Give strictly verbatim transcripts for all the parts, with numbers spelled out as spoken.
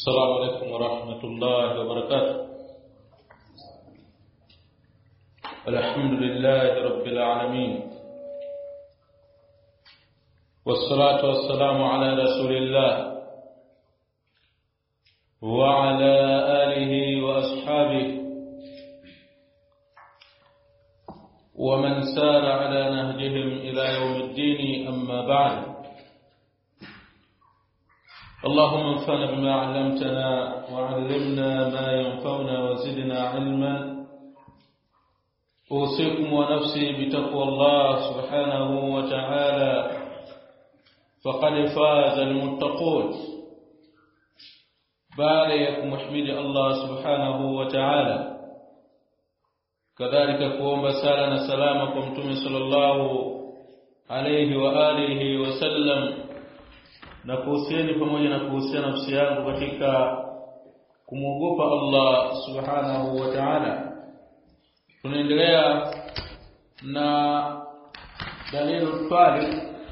السلام عليكم ورحمة الله وبركاته. الحمد لله رب العالمين، والصلاة والسلام على رسول الله وعلى آله وأصحابه ومن سار على نهجهم إلى يوم الدين. أما بعد، اللهم انفعنا بما علمتنا وعلمنا ما ينفعنا وزدنا علما. أوصيكم ونفسي بتقوى الله سبحانه وتعالى، فقد فاز المتقون. بارك محمد الله سبحانه وتعالى، كذلك قوم بسالنا سلامكم تم صلى الله عليه وآله وسلم. Na kuhusiani pamoja na kuhusiana nafsi yangu katika kumwogopa Allah subhanahu wa ta'ala. Tunaendelea na dalilu twali.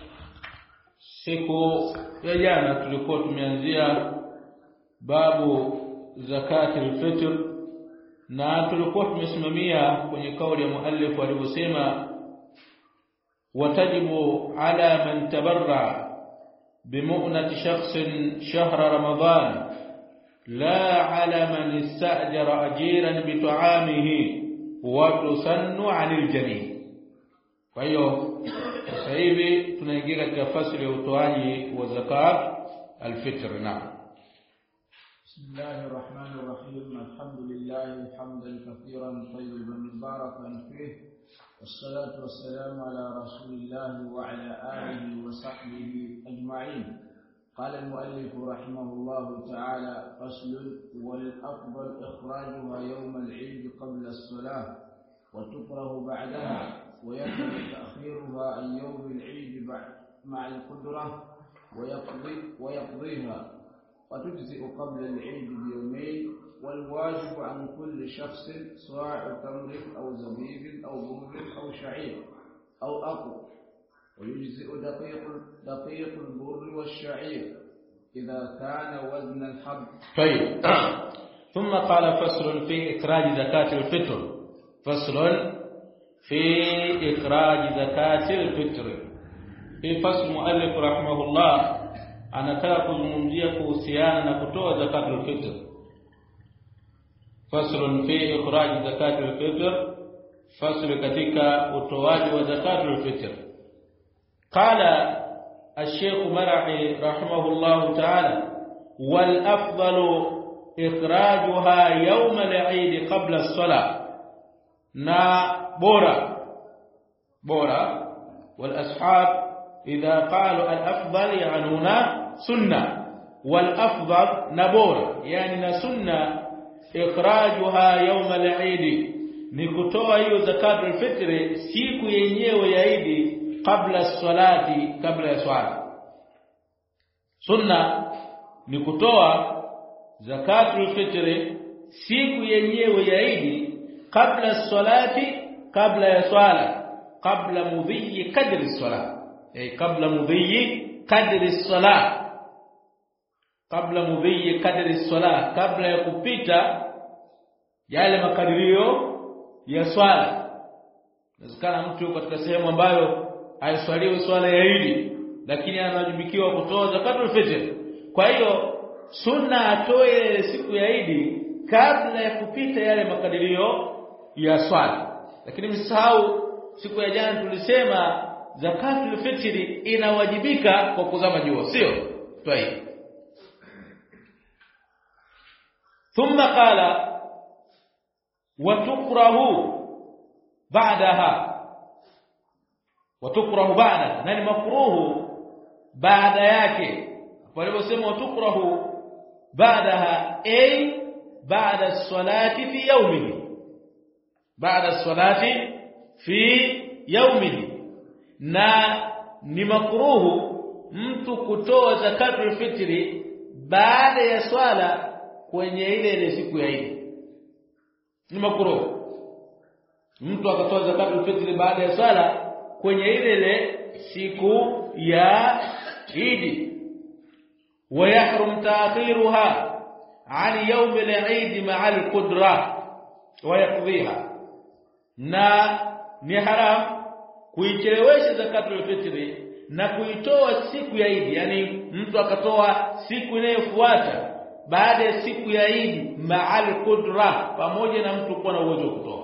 Siku ya jana tulikuwa tumeanzia babu zakati al-fitr, na tulikuwa tumesimamia kwenye kauli ya muallif aliposema watajibu ala man tabarra بمؤنة شخص شهر رمضان لا على من استأجر أجيرا بطعامه وتسن عن الجنين. فايو سيبي tunaingia katika fasli ya utoaji wa zakat al-fitr. Naam. Bismillahir Rahmanir Rahim. Alhamdulillah hamdan kathiran tayyiban mubarakan fihi. والصلاة والسلام على رسول الله وعلى آله وصحبه أجمعين. قال المؤلف رحمه الله تعالى: فصل: والأفضل إخراجها يوم العيد قبل الصلاة وتكره بعدها، ويكره تأخيرها عن يوم العيد مع القدرة ويقضي ويقضيها، وتجزئ قبل العيد بيومين. والواجب عن كل شخص صاع تمر أو زبيب أو بر أو شعير أو أقل، ويجزئ دقيق دقيق البر والشعير إذا كان وزن الحب. طيب. ثم قال فصل في إخراج زكاة الفطر. فصل في إخراج زكاة الفطر. في فصل مؤلف رحمه الله anataka kuzungumzia kuhusiana na kutoa zakatul fitr. Fasl fi ikhraj zakatul fitr, fasl katika utoaji wa zakatul fitr. Qala al-Sheikh Mar'i rahimahullah ta'ala: wal afdalu ikhrajuha yawm al-Eid qabla as-salah. Na bora bora wal ashab idha qalu al-afdal yanuna sunna, wal afdal nabora yani na sunna ikhrajuha yawm al-Eid, ni kutoa hiyo zakatul fitr siku yenyewe ya Eid kabla salati, kabla ya swala. Sunna ni kutoa zakatul fitr siku yenyewe ya Eid kabla salati, kabla ya swala, kabla mudhi kadri salat, eh kabla mudhi kadri salat, kabla mudhi kadri salat, kabla ya kupita yale makadirio ya swala. Inawezekana mtu katika sehemu ambayo haiswaliwi swala ya Eid, lakini anawajibikiwa kutoa zakatul fitr. Kwa hiyo sunna atoe siku ya Eid kabla ya kupita yale makadirio ya swala. Lakini msahau siku ya jana tulisema zakatul fitr inawajibika kwa kuzama jua, sio? Tayeb. Thumma qala watukrahu ba'daha, watukrahu ba'da, nani makruhu baada yake. Waliposema watukrahu ba'daha ay ba'da as-salati fi yawmihi, ba'da as-salati fi yawmihi. Na ni makruhu mtu kutoa zakatul fitri baada ya swala kwenye ile ile siku ya Eid. Ni makruhu mtu akatoa zakatul fitri baada ya swala kwenye ile ile siku ya Eid. ويحرم تاخيرها 'an yawm al-'eid ma'a al-qudra wa yaqdiha, na ni haram kuichelewesha zakatul fitri na kuitoa siku ya Eid, yani mtu akatoa siku inayofuata baada ya siku ya Eid ma'al qudra, pamoja na mtu kuwa na uwezo kutoa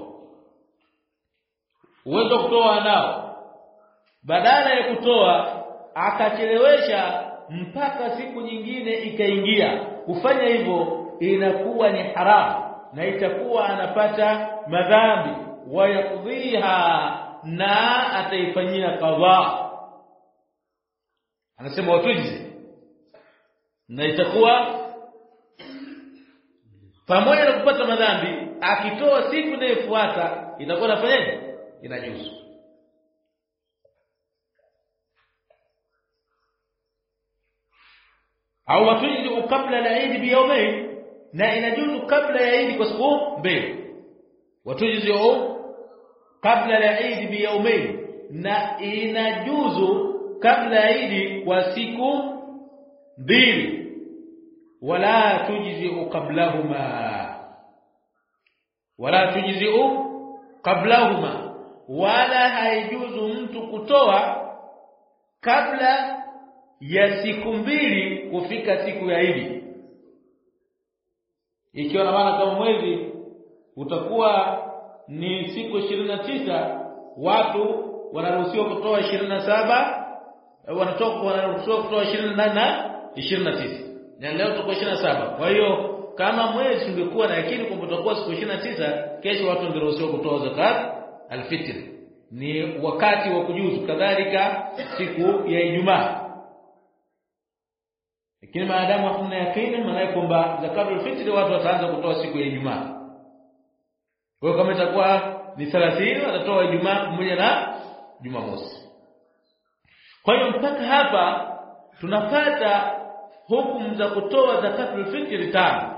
uwezo kutoa nao, badala ya kutoa akachelewesha mpaka siku nyingine ikaingia, kufanya hivyo inakuwa ni haramu na itakuwa anapata madhambi, wa yakdhiha, na ataifanyia qadha. Anasema watujize, na itakuwa pamoja na kupata madhambi, akitoa siku inayofuata itakuwa nafanyaje? Inajuzu. Au watujize kabla la Eid bi yawmayn, na inajuzu kabla ya Eid kwa siku mbili. Watujize kabla la Eid bi yawmayn, na inajuzu kabla ya Eid kwa siku mbili. Wala tujzi'u qablahuma, wala tujzi'u qablahuma, wala haijuzu mtu kutoa kabla ya siku mbili kufika siku ya Eid. Ikiwa na maana kama mwezi utakuwa ni siku ishirini na tisa, watu wanaruhusiwa kutoa ishirini na saba, wanatoka wanaruhusiwa kutoa ishirini na nane na ishirini na tisa, na leo tuko ishirini na saba. Kwa hiyo kama mwezi ungekuwa na yakini kwamba utakuwa siku ishirini na tisa, kesho watu wangeruhusiwa kutoa zakat al-fitr, ni wakati wa kujuzu. Kadhalika siku ya Ijumaa. Lakini maadamu hakuna yakini, maana kwamba zakat al-fitr watu wataanza kutoa siku ya Ijumaa. Kwa hiyo kama itakuwa ni thelathini, watatoa Ijumaa pamoja na Jumamosi. Kwa hiyo mpaka hapa tunapata hukumu za kutoa zakatul fitr tano.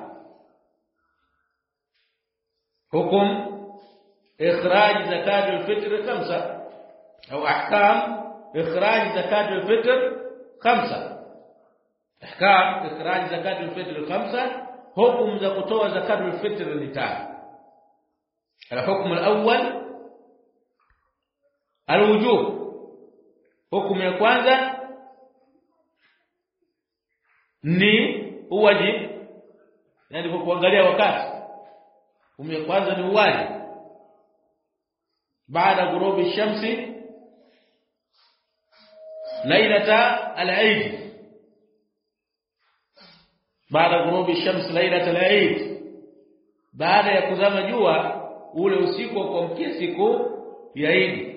Hukum ikhraj zakatul fitr khamsa, au ahkam ikhraj zakatul fitr khamsa. Ahkam ikhraj zakatul fitr khamsa, hukumu za kutoa zakatul fitr ni tano. الحكم الأول الوجوب. Hukumu ya kwanza ni uwajibu, yani kwa kuangalia wakati. Hukumu ya kwanza ni uwajibu baada ghurubi shamsi lailata al-Eid, baada ghurubi shamsi lailata al-Eid, baada ya kuzama jua ule usiku wa kuamkia siku ya Eid.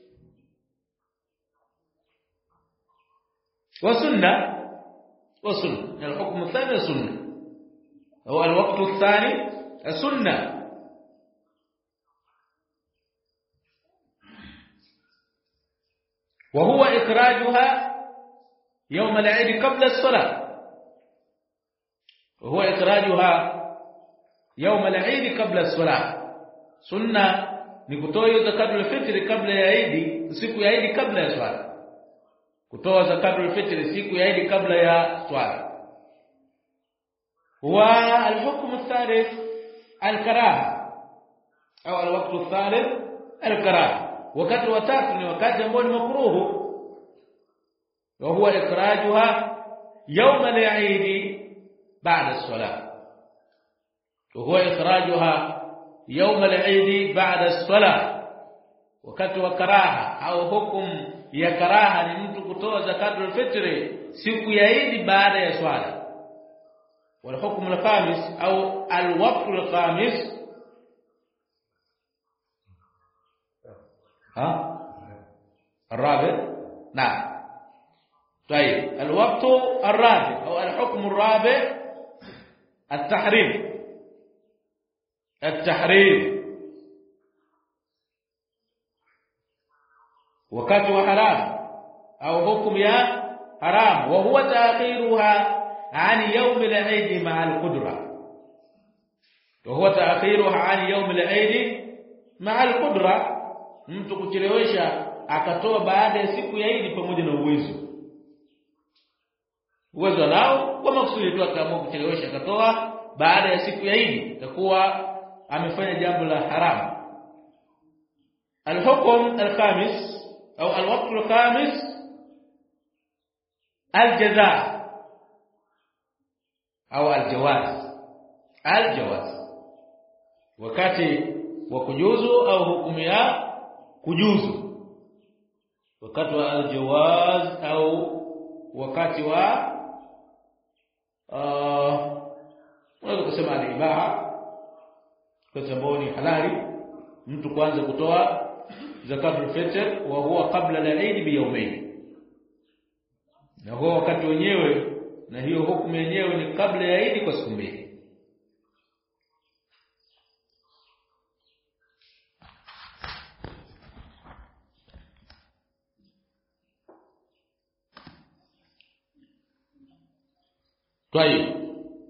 وسنة وسنة الحكم الثاني سنة، هو الوقت الثاني سنة. وهو إخراجها يوم العيد قبل الصلاة، وهو إخراجها يوم العيد قبل الصلاة. سنة ni kutoa hiyo zakatul fitri kabla ya Eid, siku ya Eid kabla ya swala. Kutoa zakatul fitri siku ya Eid kabla ya swala. Wa al-hukm ath-thalith al-karaha, au al-waqt ath-thalith al-karaha. Wakati wa tatu ni wakati ambao ni makruhu, wa huwa ikhrajuha yawm al-Eid ba'da as-salah. Wa huwa ikhrajuha يوم العيد بعد الصلاه. wakati wa karaha au hukum ya karaha ni mtu kutoa zakatul fitri siku ya Eid baada ya swala. wal hukm al khamis au al waqt al khamis, ha الرابع نعم طيب الوقت الرابع او الحكم الرابع التحريم. التحريم wakati wa haram au hukumu ya haram, wa huwa ta'khiruha an yawm al-Eid ma'a al-qudra. Wa huwa ta'khiruha an yawm al-Eid ma'a al-qudra, mtu kuchelewesha akatoa baada ya siku ya Eid pamoja na uwezo. uwezo nao kwa makusudi tu akaamua kuchelewesha akatoa baada ya siku ya Eid, itakuwa amefanya jambo la haramu. الحكم الخامس أو الوقت الخامس الجزاء أو الجواز. الجواز wakati wa kujuzu au hukumu ya kujuzu, wakati wa aljawaz au wakati wa uh, unaweza kusema al-ibaha, kwa sababu ni halali mtu kuanza kutoa zakatul fitr wa huwa qabla al-eid bi yawmayn, na huwa wakati wenyewe na hiyo hukumu yenyewe ni kabla ya Eid kwa siku mbili. طيب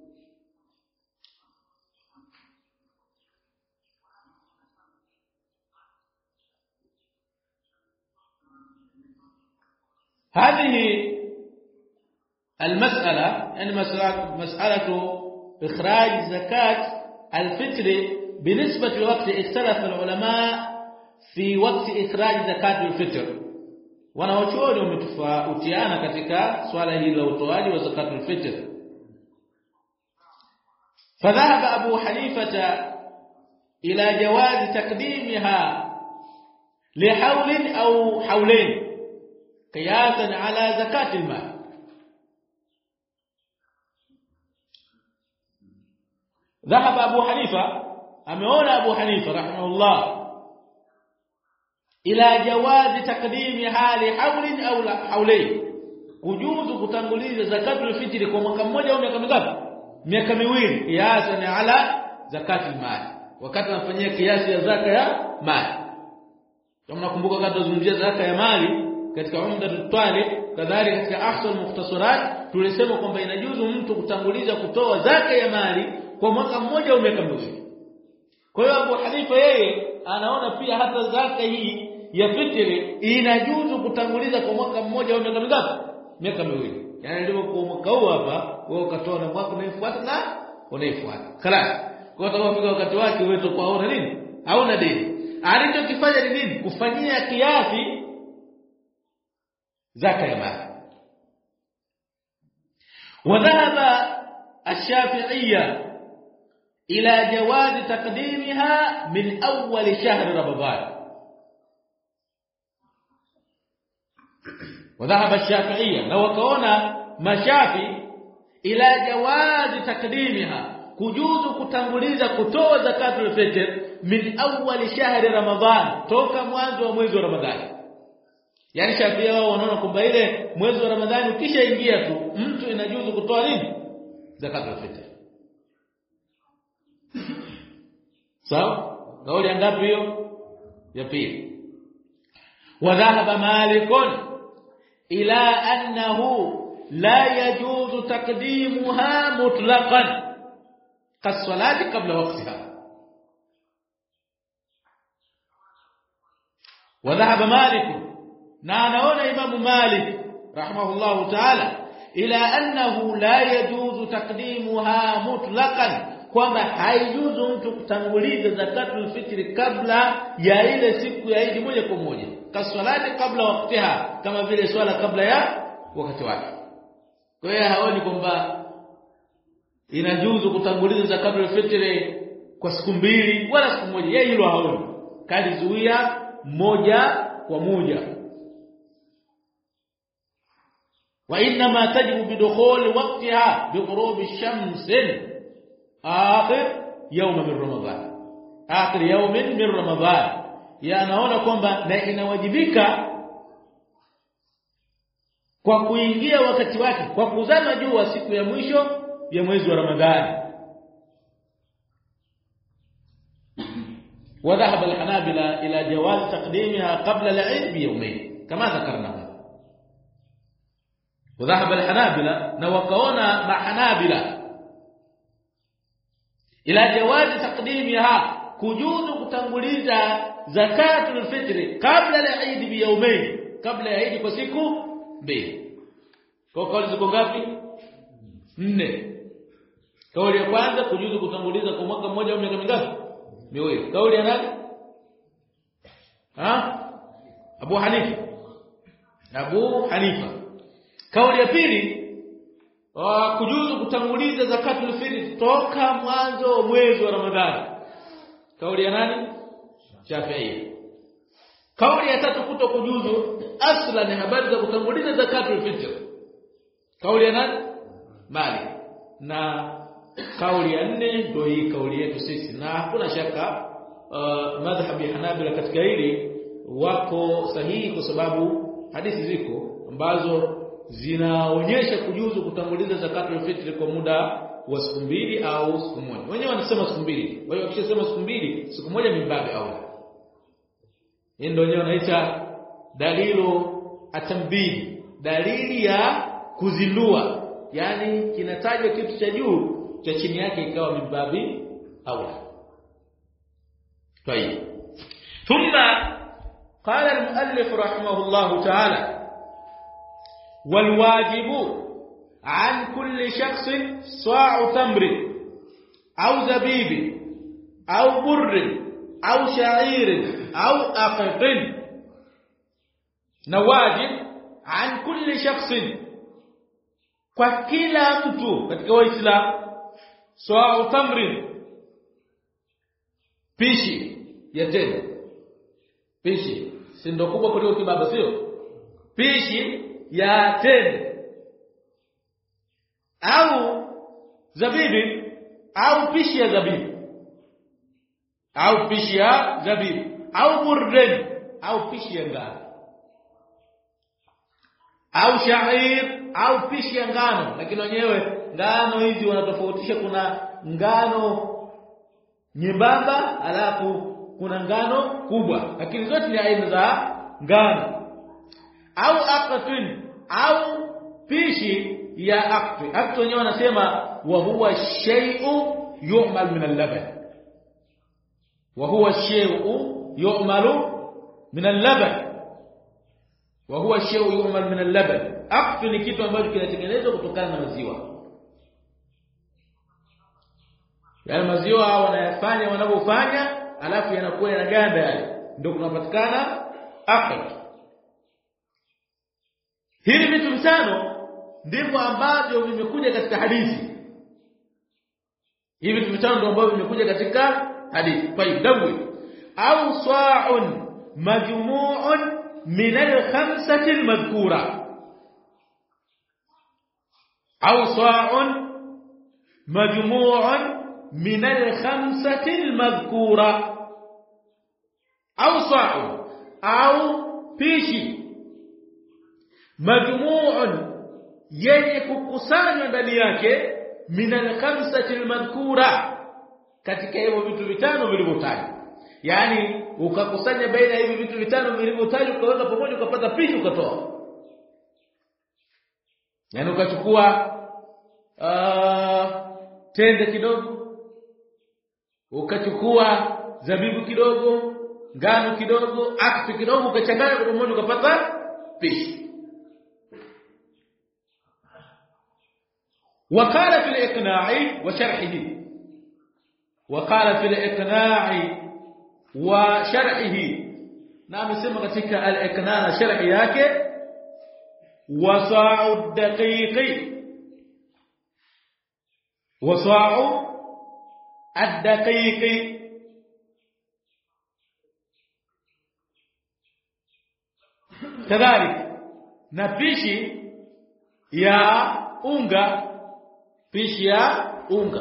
هذه المسألة يعني مسألة مسألة إخراج زكاة الفطر بالنسبة لوقت اختلف العلماء في وقت إخراج زكاة الفطر. wanawachuoni wametofautiana katika swala hili la utoaji wa zakatul fitr. فذهب أبو حنيفة إلى جواز تقديمها لحول أو حولين قياسا على زكاة المال. ذهب أبو حنيفة أمعون أبو حنيفة رحمه الله إلى جواز تقديمها لحول أو حولين, kujuzu kutanguliza zakatul fitri kwa mwaka mmoja au miaka mingapi? Miaka miwili, kiasi ni ala zakatul mali, wakati anafanyia kiasi ya zaka ya mali. Kama nakumbuka wakati tunazungumzia zaka ya mali katika Umdatul Talib, kadhalika katika Ahsan Mukhtasarat, tulisema kwamba inajuzu mtu kutanguliza kutoa zaka ya mali kwa mwaka mmoja au miaka miwili. Kwa hiyo Abu Hanifa yeye anaona pia hata zaka hii ya fitri inajuzu kutanguliza kwa mwaka mmoja au miaka mingapi? Miaka miwili. Yaani ndio kwa mwaka huu hapa wewe ukatoa na mwaka unaofuata na unaofuata. Khalas. Kwa sababu wakati wake wewe utakuwa hauna nini? Hauna deni. Alichokifanya ni nini? Kufanyia kiasi zaka ya mali. وذهب الشافعية إلى جواز تقديمها من أول شهر رمضان. وذهب الشافعية لو كونا مشافي إلى جواز تقديمها, kujuzu kutanguliza kutoa zakatul fitr min awwal shahri Ramadhan, toka mwanzo wa mwezi wa Ramadhani. Yani Shafii wao wanaona kwamba ile mwezi wa Ramadhani ukishaingia tu mtu inajuzu kutoa nini? Zakatul fitr. Sawa? Kauli ngapi hiyo? Ya pili. Wadhahaba Malikun ila annahu la yajuzu taqdimuha mutlaqan كالصلاة قبل وقتها. وذهب مالك نعنون إمام مالك رحمه الله تعالى إلى أنه لا يجوز تقديمها مطلقا, kwamba haijuzu mtu kutanguliza zakatul fitri kabla ya ile siku ya Eid moja kwa moja, kaswalati kabla wakatiha, kama vile swala kabla ya wakati wake. Kwa hiyo haoni kwamba inajuzu kutanguliza zakatul fitri kwa siku mbili wala siku moja, yeye hilo haoni, kalizuia moja kwa moja. wa inna ma tajibu bidukhul waqtiha bighurub ash-shams akhir yawm min Ramadhan, akhir yawm min Ramadhan. Ya anaona kwamba na inawajibika kwa kuingia wakati wake kwa kuzama jua siku ya mwisho ya mwezi wa Ramadhani. وذهب الحنابلة إلى جواز تقديمها قبل العيد بيومين كما ذكرنا. وذهب الحنابلة نوقعونا مع حنابلة إلى جواز تقديمها, kujuzu kutanguliza zakatul fitri kabla al-Eid bi yawmayn, kabla ya Eid kwa siku mbili. Kwa kauli ziko ngapi? nne. Kauli ya kwanza kujuzu kutanguliza kwa mwaka mmoja au miaka mingapi? Miwili. Kauli ya nani? Ha? Abu Hanifa. Abu Hanifa. Kauli ya pili uh, kujuzu kutanguliza zakatul fitr toka mwanzo mwezi wa Ramadhani. Kauli ya nani? Shafi'i. Kauli ya tatu kuto kujuzu asla ni habari za kutanguliza zakatul fitr. Kauli ya nani? Malik. Na kauli ya nne ndio hii kauli yetu sisi, na hakuna shaka uh, madhhabi Hanabila katika hili wako sahihi kwa sababu hadithi ziko ambazo zinaonyesha kujuzu kutanguliza zakatul fitr kwa muda wa siku mbili au siku moja. Wenyewe wanasema siku mbili. Kwa hiyo wakisema siku mbili, siku moja ni mbabe au la. Hii ndio wenyewe wanaita dalilu atambih, dalili ya kuzindua. Yani kinatajwa kitu cha juu, cha chini yake ikawa mbabe au la. طيب. ثم قال المؤلف رحمه الله تعالى: والواجب عن كل شخص صاع تمر أو زبيب أو بر أو شعير أو أقط. نواجب عن كل شخص kwa kila mtu katika Waislamu صاع تمر pishi ya tende. Pishi si ndo kubwa kuliko kibaba, sio? Pishi ya tende au zabibi au pishi ya zabibu au pishi ya zabibu au burden au pishi ya ngano au sha'ir au pishi ya ngano. Lakini wenyewe ngano hizi wanatofautisha, kuna ngano nyembamba alafu kuna ngano kubwa, lakini zote ni aina za ngano. Au aqtin au pishi ya aqti. Aqti wenyewe wanasema wa huwa shay'u yu'mal min al-laban, wa huwa shay'u yu'malu min al-laban, wa huwa shay'u yu'mal min al-laban. Aqti ni kitu ambacho kinatengenezwa kutokana na maziwa. Yale maziwa wanayafanya wanapofanya, alafu yanakuwa yanaganda yale, ndio kunapatikana aqti. Hivi vitu vitano ndivyo ambavyo vimekuja katika hadithi. Hivi vitu vitano ndio ambavyo vimekuja katika hadithi. Kwa hiyo dawi au sa'un majmu'un min al-khamsati al-madhkura, au sa'un majmu'un min al-khamsati al-madhkura, au sa'un au pishi majmu'un yenye kukusanywa ndani yake min al-khamsati al-madhkura, katika hivyo vitu vitano vilivyotajwa. Yani ukakusanya baina hivi vitu vitano vilivyotajwa, ukaweka pamoja, ukapata pishi ukatoa. Yani ukachukua uh, tende kidogo, ukachukua zabibu kidogo, ngano kidogo, aqti kidogo, ukachanganya kwa pamoja ukapata pishi. وقال في الإقناع وشرحه وقال في الإقناع وشرحه نعم يسمى katika al-iqna' na sharhi yake wasa'u ad-daqiq wasa'u ad-daqiq kadhalik na pishi ya unga, pishi ya unga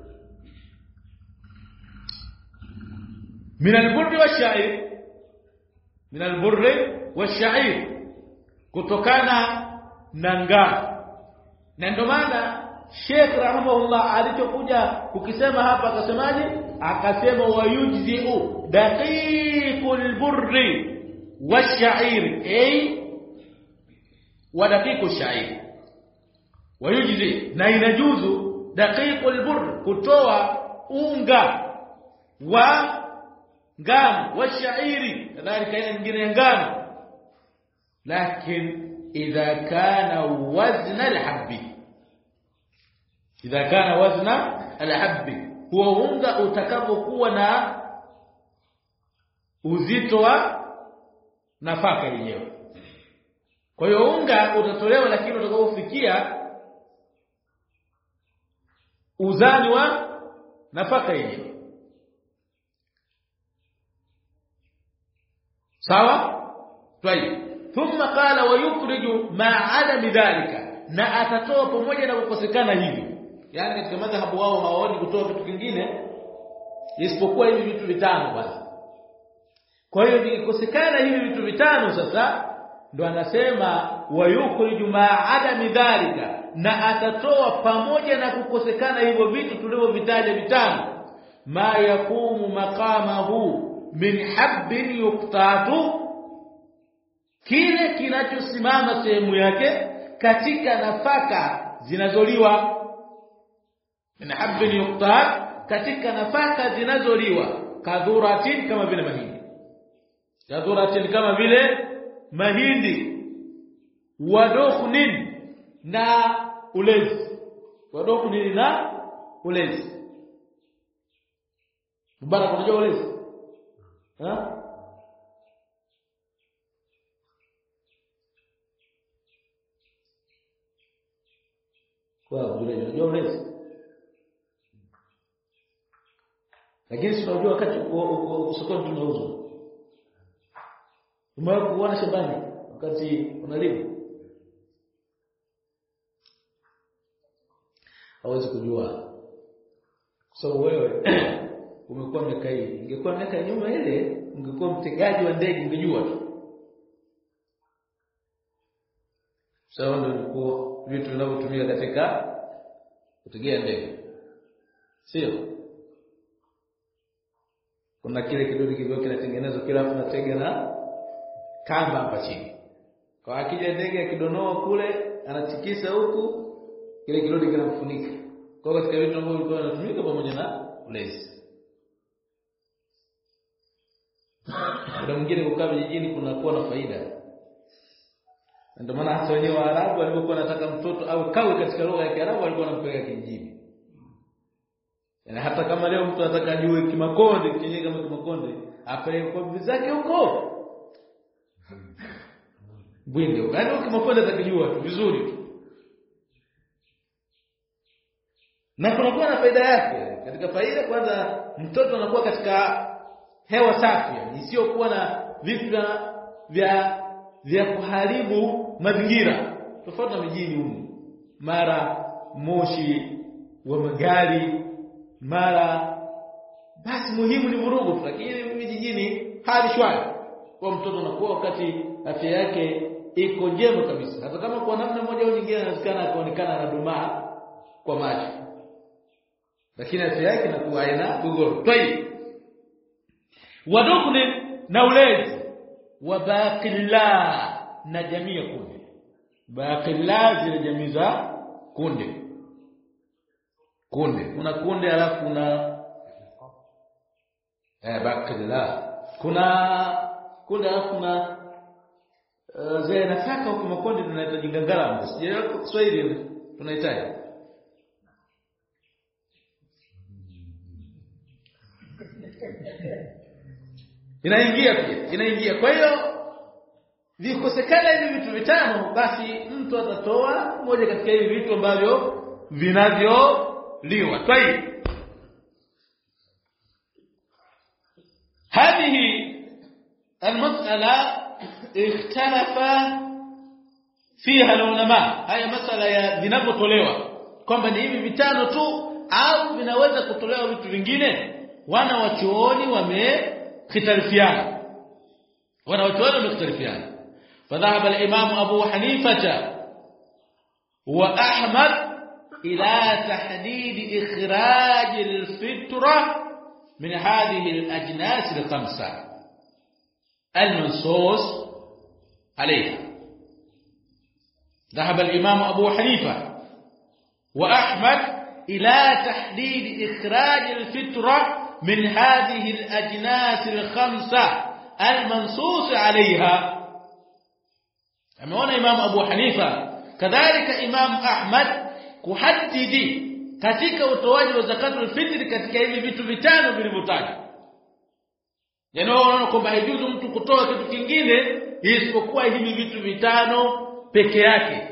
min al-burri wash-sha'ir, min al-burri wash-sha'ir, kutokana na ngano. Na ndio maana Sheikh rahimahullah alichokuja kukisema hapa akasemaje? Akasema wayujzi'u daqiqul burri wash-sha'ir, ay wa daqiqu sha'ir. Wayujzi, na inajuzu daqiqul burr, kutoa unga wa ngano, wa shairi kadhalika ile nyingine ya ngano, lakini idha kana wazna alhabbi, idha kana wazna al-habbi, huwa unga utakapokuwa na uzito wa nafaka yenyewe. Kwa hiyo unga utatolewa, lakini utakapofikia uzani wa nafaka yenyewe. sawa. Tayeb, thumma qala wa yukhriju ma adam dhalika, na atatoa pamoja na kukosekana hivi. Yani katika madhhabu wao hawaoni kutoa vitu kingine isipokuwa hivi vitu vitano basi. Kwa hiyo vikikosekana hivi vitu vitano sasa ndo anasema wa yukhriju ma adam dhalika, na atatoa pamoja na kukosekana hivyo vitu tulivyovitaja vitano, ma yakumu maqamahu min habbin yuqtatu, kile kinachosimama sehemu yake katika nafaka zinazoliwa. Min habbin yuqtat, katika nafaka zinazoliwa. Kadhuratin, kama vile mahindi. Kadhuratin, kama vile mahindi. Wadukhnin, na ulezi. Wadukhnin na ulezi. Mbona unajua ulezi? Ha? Kwa ulezi, unajua ulezi? Lakini si unajua wakati uko sokoni tunauza. Umewahi kuona shambani wakati unalima? Hawezi kujua. Kwa sababu wewe umekuwa miaka hii. Ingekuwa miaka nyuma ile, ungekuwa mtegaji wa ndege, ungejua tu. Sawa, ndio vitu vinavyotumika katika kutegea ndege. Sio? Kuna kile kidude kidogo kinatengenezwa kila mtu anatega na kamba hapa chini. Kwa akija ndege akidonoa kule, anatikisa huku, kile kidude kinamfunika. Kwa katika vitu ambavyo vilikuwa vinatumika pamoja na ulezi. Kuna mwingine kukaa vijijini kuna kuwa na faida. Ndio maana hata wenyewe Waarabu walipokuwa wanataka mtoto au kawe katika lugha ya Kiarabu walikuwa wanampeleka kijijini. Na hata kama leo mtu anataka ajue Kimakonde, kinyi kama Kimakonde, apeleke kwa bibi zake huko. Bwinde, yaani Kimakonde atakijua tu vizuri tu. Na kunakuwa na faida yake. Katika faida, kwanza mtoto anakuwa katika hewa safi, isiyokuwa na vitu vya vya kuharibu mazingira. Tofauti na mijini huko. Mara moshi wa magari, mara basi muhimu ni vurugu, lakini vijijini hali shwari. Kwa mtoto anakuwa wakati afya yake iko njema kabisa. Hata kama kwa namna moja au nyingine anawezekana akaonekana anadumaa kwa macho, lakini afya yake inakuwa haina gogoro. Tayeb, wadukhni, na ulezi. Wa baqilla, na jamii ya kunde. Baqilla zile jamii za kunde. Kunde, kuna kunde alafu kuna eh baqilla. Kuna kunde alafu kuna uh, zile nafaka huko makonde tunaita jingangala. Sijaelewa kwa Kiswahili tunahitaji. Inaingia pia, inaingia. Kwa hiyo vikosekana hivi vitu vitano, basi mtu atatoa moja katika hivi vitu ambavyo vinavyoliwa. Tayeb, هذه المسألة اختلف فيها العلماء. haya masala ya vinavyotolewa kwamba ni hivi vitano tu au vinaweza kutolewa vitu vingine, wana wachuoni wame اختلافيان وانا وتوالوا اختلافيان. فذهب الامام ابو حنيفه واحمد الى تحديد اخراج الفطره من هذه الاجناس الخمسه المنصوص عليها. ذهب الامام ابو حنيفه واحمد الى تحديد اخراج الفطره من هذه الأجناس الخمسة المنصوص عليها. أمانا إمام أبو حنيفة كذلك إمام أحمد كحدد katika utoaji wa zakatul fitri katika hivi vitu vitano vilivyotajwa. Yaani wanaona kwamba haijuzu mtu kutoa kitu kingine isipokuwa hivi vitu vitano peke yake.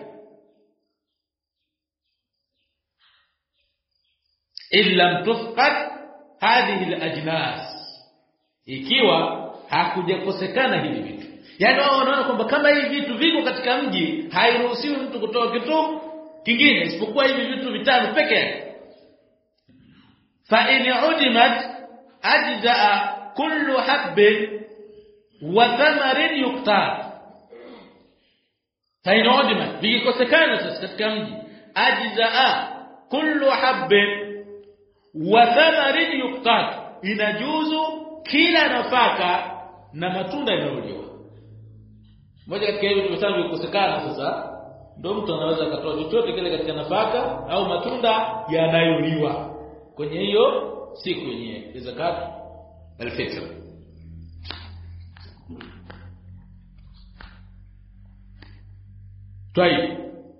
Illa tufqat hadhihi al-ajnas, ikiwa hakujakosekana hivi vitu. Yaani wao wanaona kwamba kama hivi vitu viko katika mji hairuhusiwi mtu kutoa kitu kingine isipokuwa hivi vitu vitano peke yake. Fa in udimat ajza kullu habbin wa thamarin yuqta. Fa in udimat, vikikosekana sasa katika mji, ajza kullu habbin wa thamarin yuqta, inajuzu kila nafaka na matunda yanayoliwa. Moja katika hivi vitano vikikosekana sasa ndio mtu anaweza kutoa chochote kile katika nafaka au matunda yanayoliwa kwenye hiyo siku yenyewe ya zakat al-fitr. Tayeb,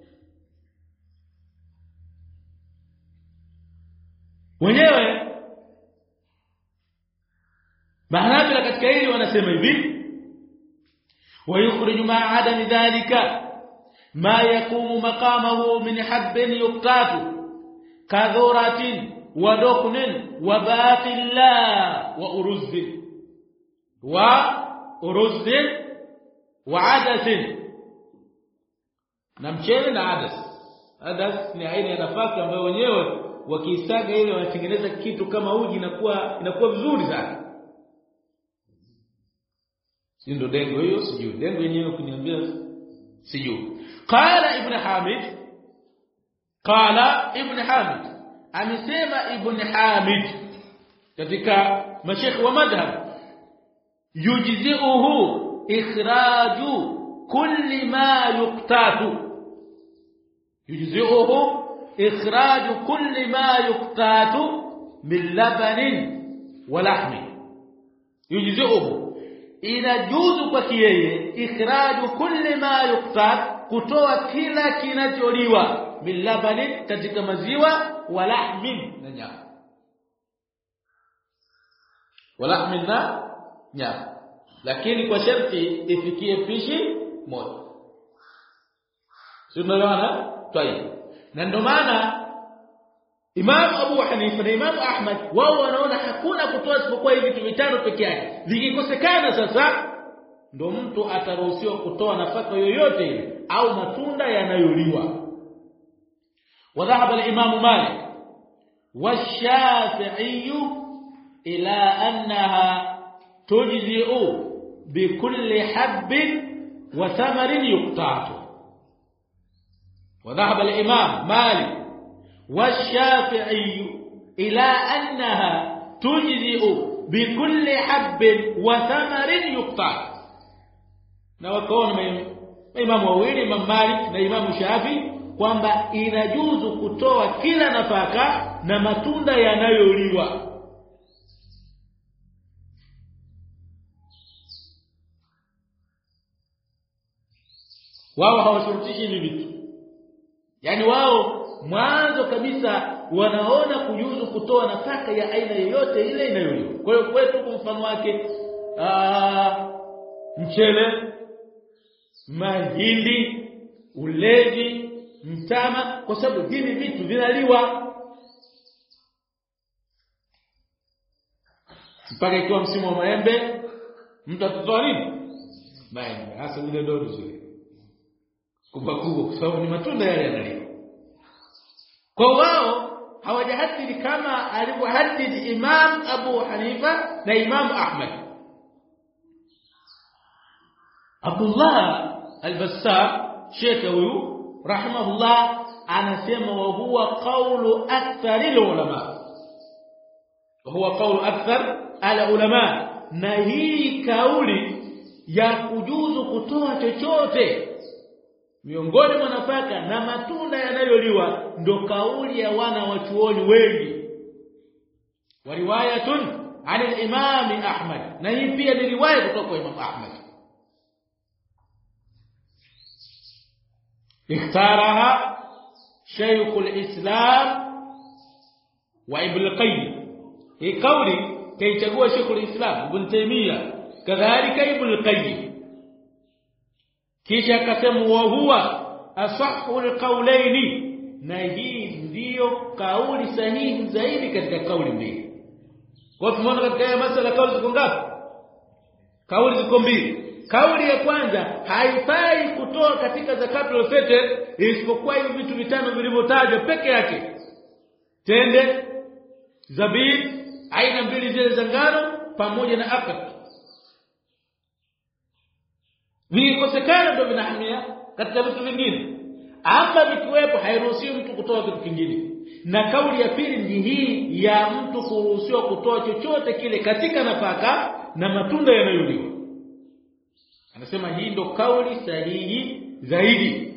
wenyewe mahanabila katika hili wanasema hivi: ويخرج مع عدم ذلك ما يقوم مقامه من حب يقطات كذرة ودقن وباقلا وأرز وأرز وعدس. نمشي na adas. Adas ni aina ya nafaka ambayo wenyewe wakisaga ile wanatengeneza kitu kama uji, inakuwa inakuwa vizuri sana. Ndio dengo hiyo, sijui dengo yenyewe kuniambia sijui. Qala Ibn Hamid, qala Ibn Hamid, amesema Ibn Hamid katika mashayikh wa madhhab, yujzi'uhu ikhraju kulli ma yuqtatu, yujzi'uhu ikhraju kulli ma yuqtatu min labanin wa lahmi. Yujzi'uhu, inajuzu kwa yeye ikhraju kulli ma yuqtat, kutoa kila kinacholiwa, min labanin, katika maziwa, wa lahmin, na nyama, wa lahmin, na nyama, lakini kwa sharti ifikie pishi moja. Tumeelewana? Tayeb. Na ndio maana Imam Abu Hanifa na Imam Ahmad wao wanaona hakuna kutoa isipokuwa hivi vitu vitano peke yake. Vikikosekana sasa ndio mtu ataruhusiwa kutoa nafaka yoyote ile au matunda yanayoliwa. Wadhahaba al-Imam Malik wash-Shafi'i ila annaha tujzi'u bikulli habbin wa thamarin yuqtatu. Wadhahaba al-Imam Malik والشافعي إلى أنها تجزئ بكل حب وثمر يقطع. na wakaona Imam wawili, Imam Malik na Imam Shafi, kwamba inajuzu kutoa kila nafaka na matunda yanayoliwa. Wao hawashurutishi hivi vitu. Yaani wao mwanzo kabisa wanaona kujuzu kutoa nafaka ya aina yoyote ile inayoliwa. Kwa hiyo kwetu kwa mfano wake aa, mchele, mahindi, ulezi, mtama, kwa sababu hivi vitu vinaliwa. Mpaka ikiwa msimu wa maembe, mtu atatoa nini? Maembe, hasa zile dodo zile kubwa kubwa, kwa sababu ni matunda yale yanaliwa. Kwa wao hawajahadidi kama alivyohadidi Imam Abu Hanifa na Imam Ahmad. Abdullah al-Bassam Sheikh huyu rahimahullah anasema wa huwa qawlu akthar al-ulama, wa huwa qawlu akthar al-ulama, na hii kauli ya kujuzu kutoa chochote miongoni mwa nafaka na matunda yanayoliwa ndo kauli ya wana wa chuoni wengi. Wa riwayatun an al-Imam Ahmad, na hii pia ni riwaya kutoka kwa Imam Ahmad. Ikhtaraha Shaykh al-Islam wa Ibn Qayyim. Hii kauli kaichagua Sheikh al-Islam Ibn Taymiyyah, kadhalika Ibn Qayyim. Kisha akasema wa huwa asahhu al-qawlaini, na hii ndiyo kauli sahihi zaidi katika kauli mbili. Kwa tumeona katika masala kauli ziko ngapi? Kauli ziko mbili. Kauli ya kwanza, haifai kutoa katika zakatul fitr isipokuwa hivi vitu vitano vilivyotajwa peke yake: tende, zabib, aina mbili zile za ngano pamoja na akat. Vikikosekana ndio vinahamia katika vitu vingine. Ama vikiwepo hairuhusiwi mtu kutoa kitu kingine. Na kauli ya pili ni hii ya mtu kuruhusiwa kutoa chochote kile katika nafaka na matunda yanayoliwa. Anasema hii ndo kauli sahihi zaidi.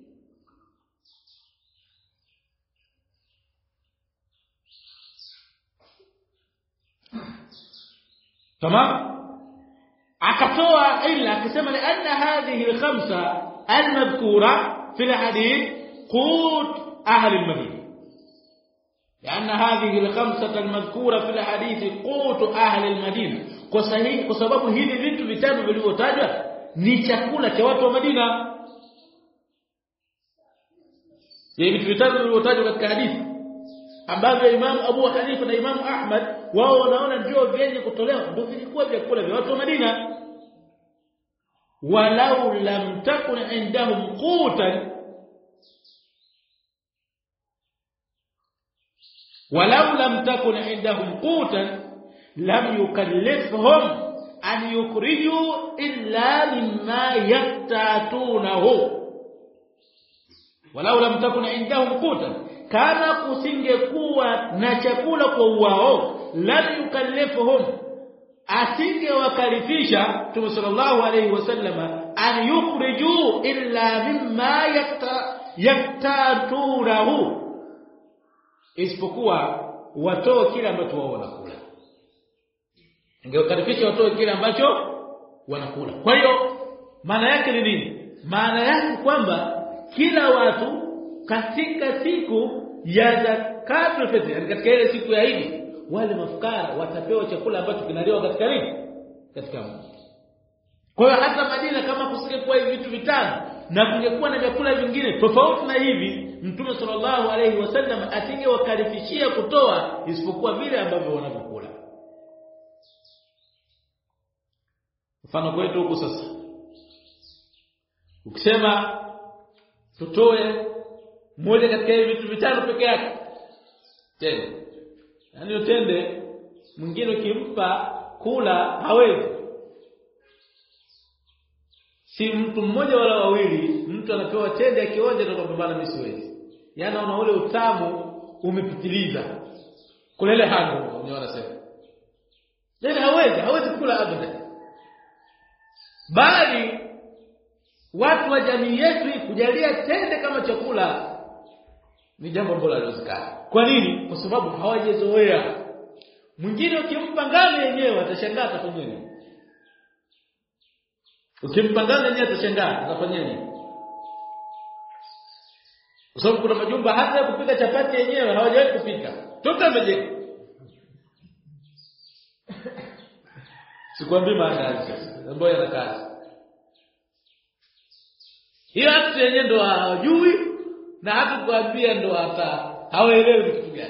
Tamam? Akatoa ila akisema ni anna hadhihi al-khamsa al-madhkura fi al-hadith qut ahli al-Madinah. لأن هذه الخمسة المذكورة في الحديث قوت أهل المدينة. Kwa sahihi kwa sababu hivi vitu vitano vilivyotajwa ni chakula cha watu wa Madina. Hivi vitu vitano vilivyotajwa katika hadithi ambavyo Imam Abu Hanifa na Imam Ahmad wao wanaona ndio vyenye kutolewa, ndio vilikuwa vyakula vya watu wa Madina. Walau lam takun indahum qutan walau lam takun indahum qutan lam yukallifhum an yukhriju illa mimma yaktatunahu. Walau lam takun indahum qutan, kama kusingekuwa na chakula kwa wao, lam yukallifhum, asingewakalifisha Mtume sallallahu alayhi wasallam an yukhriju illa mimma yaktatunahu, isipokuwa watoe kile ambacho wao wanakula. Ingewakaribisha watoe kile ambacho wanakula. Kwa hiyo maana yake ni nini? Maana yake kwamba kila watu katika siku ya zakatul fitr, katika ile siku ya Eid, wale mafukara watapewa chakula ambacho kinaliwa katika nini? Katika mji. Kwa hiyo hata Madina kama kusingekuwa hivi vitu vitano na kungekuwa na vyakula vingine tofauti na hivi, Mtume sallallahu alayhi wasallam asingewakaribishia kutoa isipokuwa vile ambavyo wanakula. Mfano kwetu huko sasa, ukisema tutoe moja katika hivi vitu vitano peke yake, tende, yani utende mwingine ukimpa kula hawezi. Si mtu mmoja wala wawili, mtu anapewa tende akionja na kwamba mimi siwezi. Yaani una ule utamu umepitiliza. Kuna ile hango unaona sasa. Yaani hawezi, hawezi kula abada. Bali watu wa jamii yetu kujalia tende kama chakula ni jambo ambalo haliwezekani. Kwa nini? Kwa sababu hawajazoea. Mwingine ukimpa ngano yenyewe atashangaa atafanya nini? Ukimpa ngano yenyewe atashangaa atafanya nini? Kwa sababu kuna majumba hata kupika chapati yenyewe hawajawahi kupika. Toka meje. Sikwambii maandazi sasa, ambayo yana kazi. Hiyo hata yenyewe ndo hajui na hata kuambia ndo hata hawaelewi kitu gani.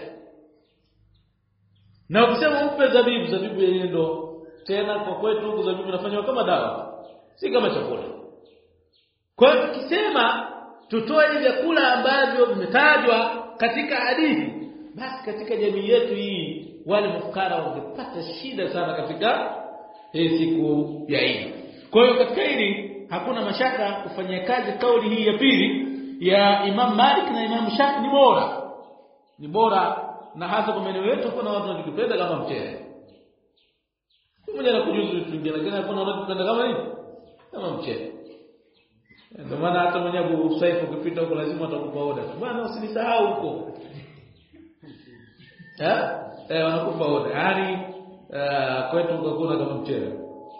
Na ukisema upe zabibu, zabibu yenyewe ndo tena kwa kwetu huko zabibu inafanywa kama dawa, si kama chakula. Kwa hiyo tukisema tutoe vyakula ambavyo vimetajwa katika hadithi, basi katika jamii yetu hii wale mafukara wangepata shida sana katika hii siku ya Eid. Kwa hiyo katika hili hakuna mashaka kufanyia kazi kauli hii ya pili ya Imam Malik na Imam Shafi ni bora. Ni bora, na hasa kwa maeneo yetu kuna watu wanajipenda kama mchele. Mmoja anakujuzu vitu vingine, lakini hakuna wanajipenda kama nini? Kama mchele. Ndio maana hata mwenye Abu Saif ukipita huko lazima atakupa oda. Bwana usinisahau huko. Eh? Eh wanakupa oda. Yaani kwetu kuna kama mchele.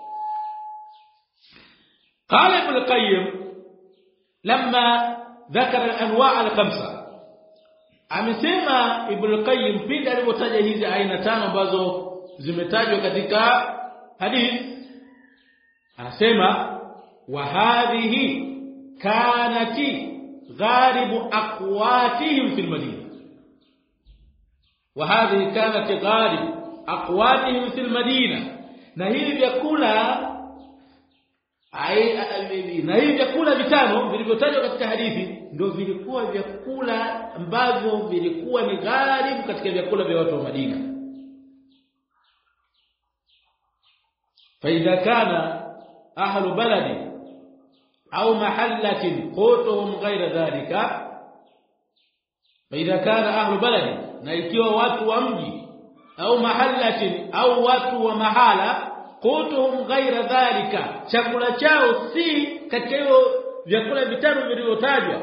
قال ابن القيم لما ذكر الانواع الخمسه amesema Ibn Qayyim pindi alipotaja hizi aina tano ambazo zimetajwa katika hadithi, anasema wa hadhihi kanati gharibu aqwatihim fil madina, wa hadhihi kanati gharibu aqwatihim fil madina, na hivi vyakula na hivi vyakula vitano vilivyotajwa katika hadithi ndio vilikuwa vyakula ambavyo vilikuwa ni gharibu katika vyakula vya watu wa Madina. fa idha kana ahlu baladi au mahallatin qutuhum ghayra dhalika, fa idha kana ahlu baladi, na ikiwa watu wa mji au mahallatin au watu wa mahala, qutuhum ghayra dhalika, chakula chao si katika hiyo vyakula vitano vilivyotajwa,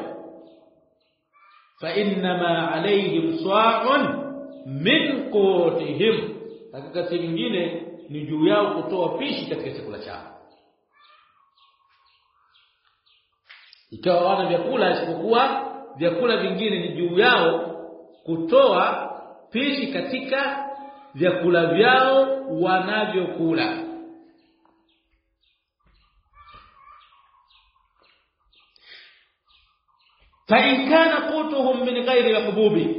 fa inma alayhim sa'un min qutihim, hakika si nyingine ni juu yao kutoa pishi katika chakula chao. Ikawa wana vyakula isipokuwa vyakula vingine ni juu yao kutoa pishi katika vyakula vyao wanavyokula. fa in kana qutuhum min ghairi al-hububi,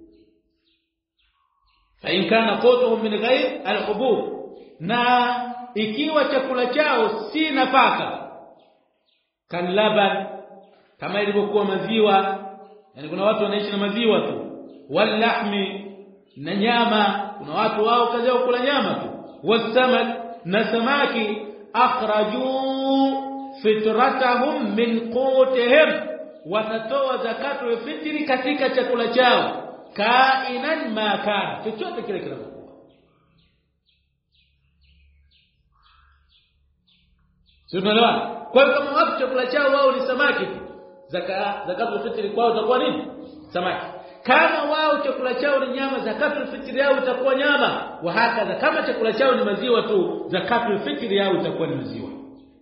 fa in kana qutuhum min ghairi al-hubub, na ikiwa chakula chao si nafaka, kan laban, kama ilivyokuwa maziwa, yani kuna watu wanaishi na maziwa tu, wal lahmi, na nyama, kuna watu wao kazi yao kula nyama tu, wasamak, na samaki, akhraju fitratahum min qutihim, watatoa zakatu fitri katika chakula chao, kainan ma kana, chochote kile kinachokuwa. Sio tunaelewana? Kwa hiyo kama watu chakula chao wao ni samaki tu, zaka zakatu fitri kwao itakuwa nini? Samaki. Kama wao chakula chao ni nyama, zakatul fitri yao itakuwa nyama. Wa hakadha, kama chakula chao ni maziwa tu, zakatul fitri yao itakuwa ni maziwa.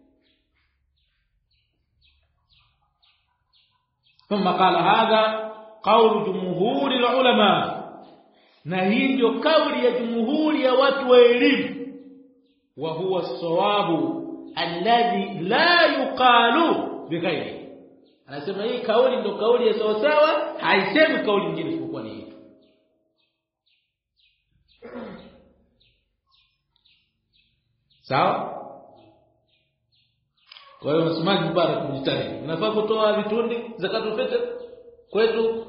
ثم قال هذا قول جمهور العلماء, na hii ndio kauli ya jumhuri ya watu wa elimu, wa huwa as-sawabu alladhi la yuqalu bighairi. Anasema hii kauli ndio kauli ya sawa sawa, haisemi kauli nyingine isipokuwa ni hii. Sawa? Kwa hiyo msemaji bora kujitahidi. Unafaa kutoa vitundi zakatul fitr kwetu.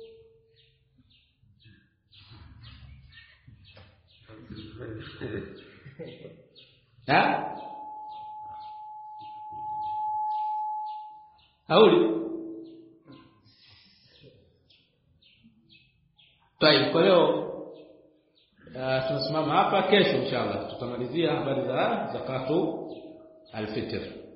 Ha? Hauli. Tayeb, kwa hiyo tunasimama hapa, kesho inshallah tutamalizia habari za zakatu al-fitr.